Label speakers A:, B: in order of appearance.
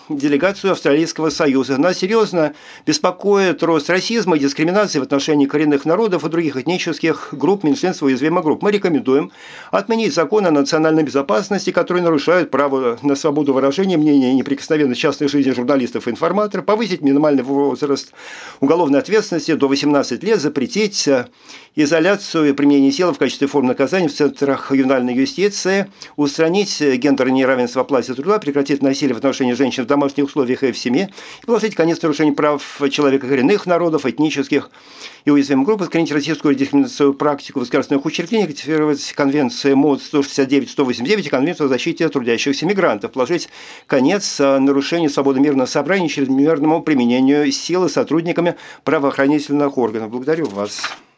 A: делегацию Австралийского Союза. Нас серьезно беспокоит рост расизма и дискриминации в отношении коренных народов и других этнических групп, меньшинств и уязвимых групп. Мы рекомендуем отменить закон о национальной безопасности, который нарушает право на свободу выражения мнения и неприкосновенность частной жизни журналистов и информаторов, повысить минимальный возраст уголовной ответственности до 18 лет, запретить изоляцию и применение силы в качестве формы наказания в центрах ювенальной юстиции, устранить гендерное неравенство в оплате труда, прекратить насилие в отношении женщин в домашних условиях и в семье, и положить конец нарушению прав человека коренных народов, этнических и уязвимых групп, искоренить российскую дискриминационную практику в государственных учреждениях, ратифицировать конвенции МОД 169-189 и Конвенцию о защите трудящихся мигрантов, положить конец нарушению свободы мирного собрания и чрезмерному применению силы сотрудниками правоохранительных органов. Благодарю вас.